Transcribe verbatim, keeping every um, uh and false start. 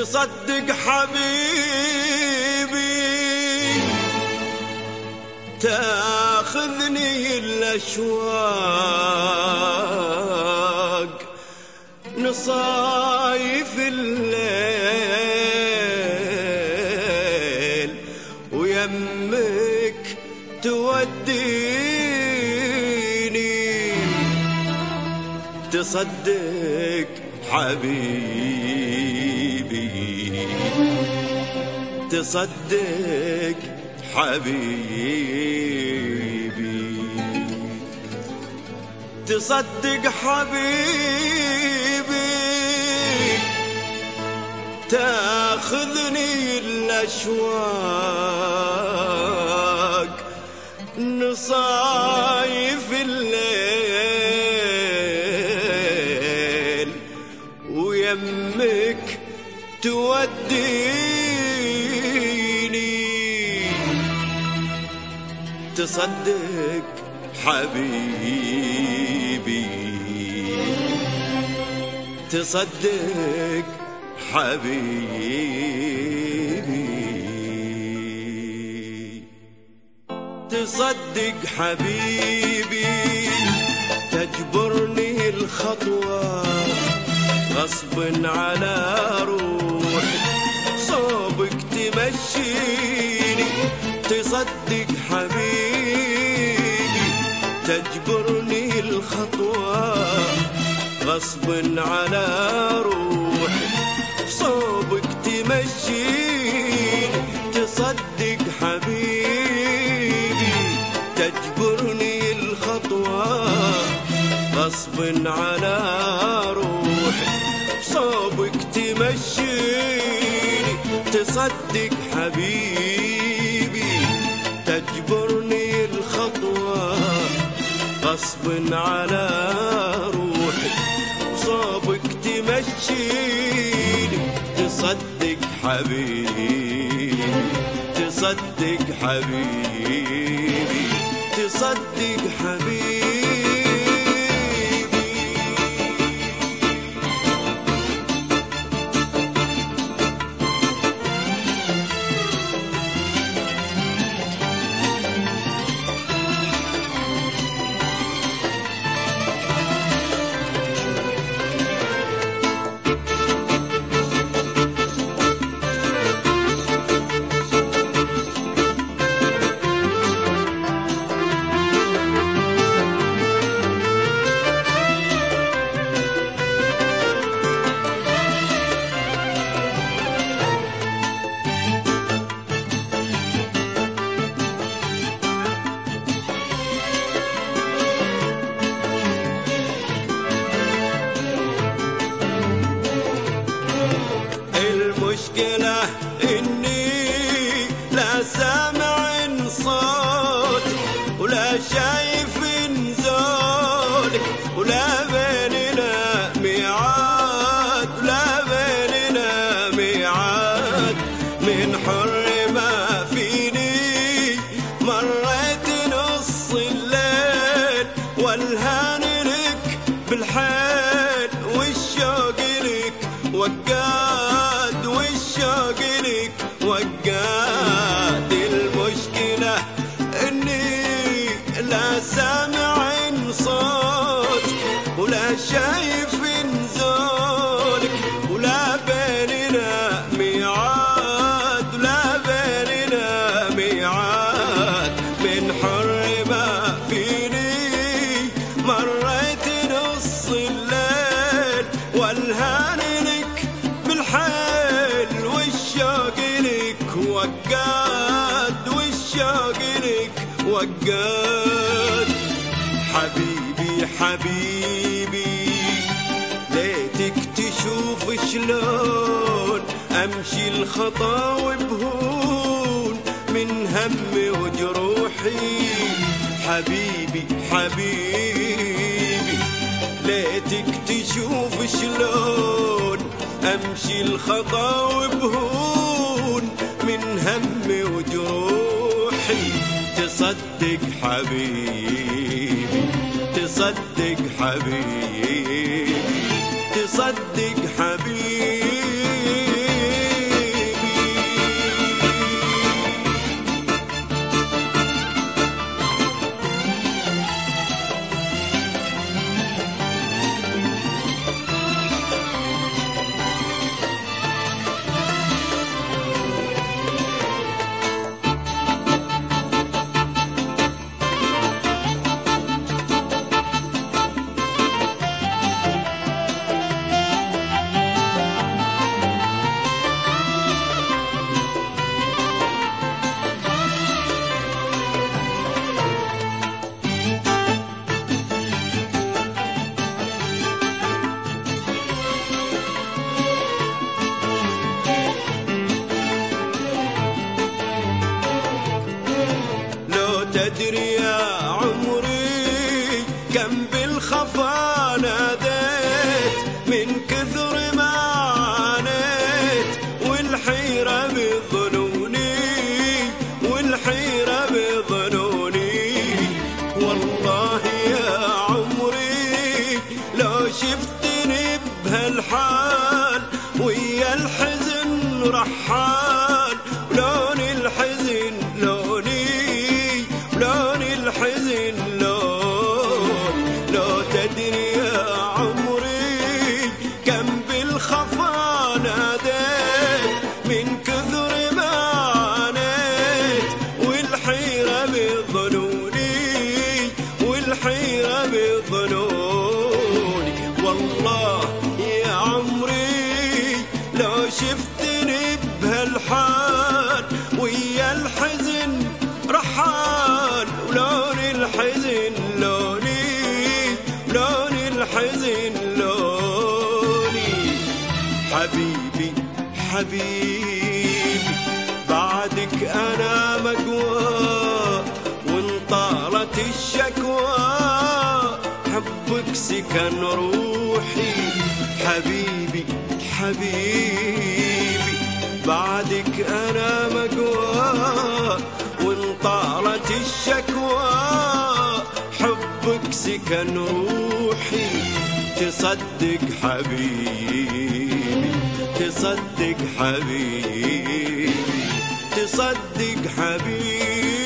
تصدق حبيبي تاخذني الأشواق نصايف الليل ويمك توديني. تصدق حبيبي تصدق حبيبي تصدق حبيبي تاخذني الأشواق نصايف الليل ويمك توديني. تصدق حبيبي تصدق حبيبي تصدق حبيبي تجبرني الخطوة غصب على روحي صوبك تمشيني. تصدق حبيبي تجبرني الخطوة غصب على روحي صوبك تمشيني. تصدق حبيبي تجبرني الخطوة غصب على روحي صوبك تمشيني. تصدق حبيبي تجبرني الخطوة غصب على روحي صوبك تمشيني. تصدق حبيبي تصدق حبيبي تصدق حبيبي. المشكلة إني لا سامع صوت ولا شايف زولك ولا بيننا ميعاد ولا بيننا ميعاد. من حر ما فيني مريت نص الليل والهان لك بالحيل والشوق لك وقاد والشوق لك وقاد. المشكلة إني لا سامع صوت ولا شايف زولك ولا بيننا ميعاد ولا بيننا ميعاد. من حر ما فيني مريت نص الليل والهان لك بالحيل والشوق لك وقاد والشوق لك وقاد. حبيبي حبيبي ليتك تشوف شلون امشي الخطا بهون من همي وجروحي. حبيبي حبيبي ليتك تشوف شلون امشي الخطا بهون من همي وجروحي. تصدق حبيبي تصدق حبيبي تصدق حبيبي تدري يا عمري كم بالخفا ناديت من كثر ما عانيت والحيرة بظنوني والحيرة بظنوني. والله يا عمري لو شفتني بهالحال ويا الحزن رحال لون الحزن لوني لون الحزن لون. لو تدري يا عمري كم بالخفا ناديت من كثر ما عانيت والحيرة بظنوني والحيرة بظنوني. والله يا عمري لو شفتني بهالحال ويا الحزن رحال ولون الحزن لوني لون الحزن لوني. حبيبي حبيبي بعدك أنا مقوى وإن طالت الشكوى حبك سكن روحي. حبيبي حبيبي بعدك أنا مقوى وإن طالت الشكوى حبك سكن روحي. تصدق حبيبي تصدق حبيبي تصدق حبيبي